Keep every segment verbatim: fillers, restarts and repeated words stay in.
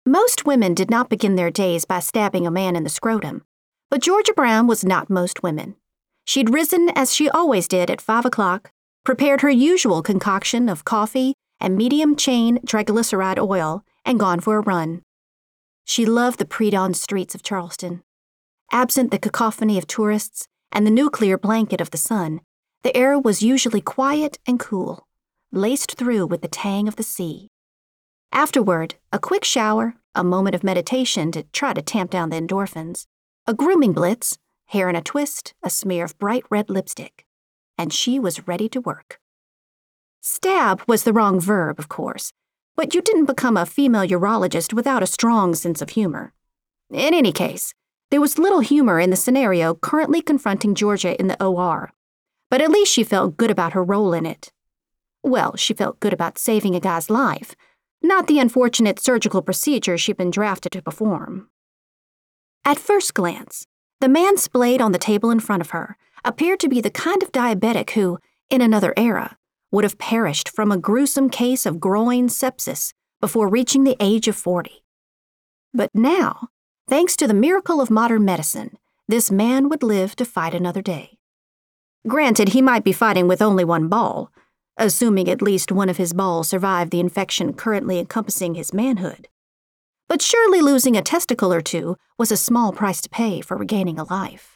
Most women did not begin their days by stabbing a man in the scrotum, but Georgia Brown was not most women. She'd risen as she always did at five o'clock, prepared her usual concoction of coffee and medium-chain triglyceride oil, and gone for a run. She loved the pre-dawn streets of Charleston. Absent the cacophony of tourists and the nuclear blanket of the sun, the air was usually quiet and cool, laced through with the tang of the sea. Afterward, a quick shower, a moment of meditation to try to tamp down the endorphins, a grooming blitz, hair in a twist, a smear of bright red lipstick, and she was ready to work. Stab was the wrong verb, of course, but you didn't become a female urologist without a strong sense of humor. In any case, there was little humor in the scenario currently confronting Georgia in the O R, but at least she felt good about her role in it. Well, she felt good about saving a guy's life, not the unfortunate surgical procedure she'd been drafted to perform. At first glance, the man splayed on the table in front of her appeared to be the kind of diabetic who, in another era, would have perished from a gruesome case of groin sepsis before reaching the age of forty. But now, thanks to the miracle of modern medicine, this man would live to fight another day. Granted, he might be fighting with only one ball, assuming at least one of his balls survived the infection currently encompassing his manhood. But surely losing a testicle or two was a small price to pay for regaining a life.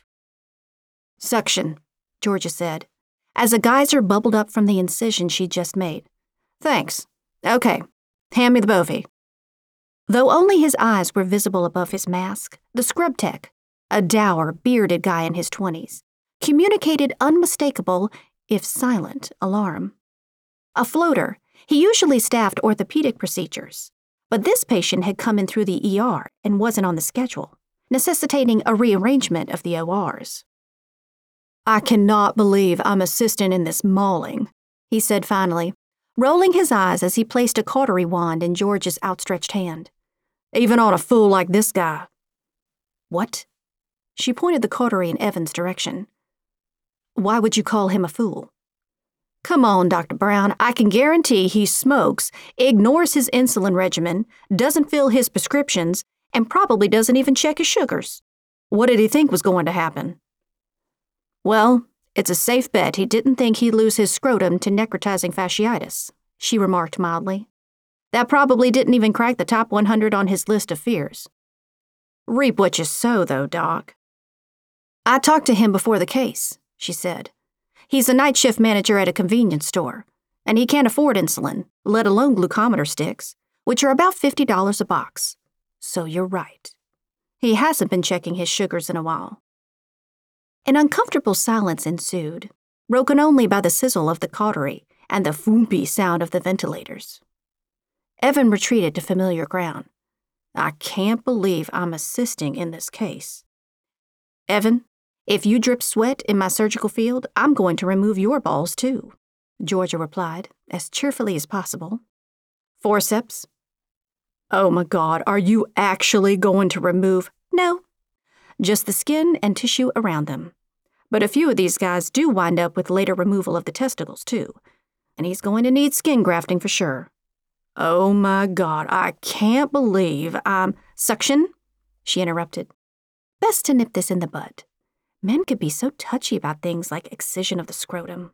"Suction," Georgia said, as a geyser bubbled up from the incision she'd just made. "Thanks. Okay, hand me the bovie." Though only his eyes were visible above his mask, the scrub tech, a dour, bearded guy in his twenties, communicated unmistakable, if silent, alarm. A floater, he usually staffed orthopedic procedures, but this patient had come in through the E R and wasn't on the schedule, necessitating a rearrangement of the O Rs. "I cannot believe I'm assisting in this mauling," he said finally, rolling his eyes as he placed a cautery wand in George's outstretched hand. "Even on a fool like this guy." "What?" She pointed the cautery in Evan's direction. "Why would you call him a fool?" "Come on, Doctor Brown, I can guarantee he smokes, ignores his insulin regimen, doesn't fill his prescriptions, and probably doesn't even check his sugars. What did he think was going to happen?" "Well, it's a safe bet he didn't think he'd lose his scrotum to necrotizing fasciitis," she remarked mildly. "That probably didn't even crack the top one hundred on his list of fears." "Reap what you sow, though, Doc." "I talked to him before the case," she said. "He's a night shift manager at a convenience store, and he can't afford insulin, let alone glucometer sticks, which are about fifty dollars a box. So you're right. He hasn't been checking his sugars in a while." An uncomfortable silence ensued, broken only by the sizzle of the cautery and the thwoompy sound of the ventilators. Evan retreated to familiar ground. "I can't believe I'm assisting in this case." "Evan, if you drip sweat in my surgical field, I'm going to remove your balls, too," Georgia replied, as cheerfully as possible. "Forceps?" "Oh my God, are you actually going to remove—" "No, just the skin and tissue around them. But a few of these guys do wind up with later removal of the testicles, too, and he's going to need skin grafting for sure." "Oh my God, I can't believe I'm—" "Suction?" she interrupted. "Best to nip this in the bud. Men could be so touchy about things like excision of the scrotum."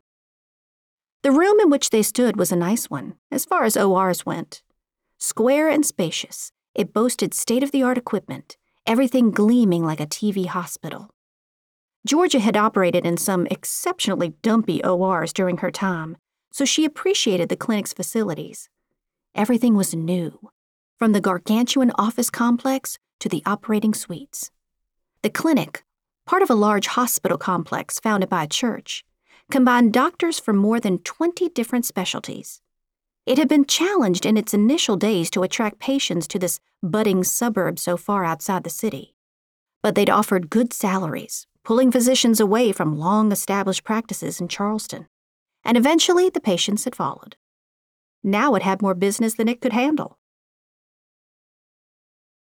The room in which they stood was a nice one, as far as O Rs went. Square and spacious, it boasted state-of-the-art equipment, everything gleaming like a T V hospital. Georgia had operated in some exceptionally dumpy O Rs during her time, so she appreciated the clinic's facilities. Everything was new, from the gargantuan office complex to the operating suites. The clinic, part of a large hospital complex founded by a church, combined doctors from more than twenty different specialties. It had been challenged in its initial days to attract patients to this budding suburb so far outside the city. But they'd offered good salaries, pulling physicians away from long-established practices in Charleston. And eventually the patients had followed. Now it had more business than it could handle.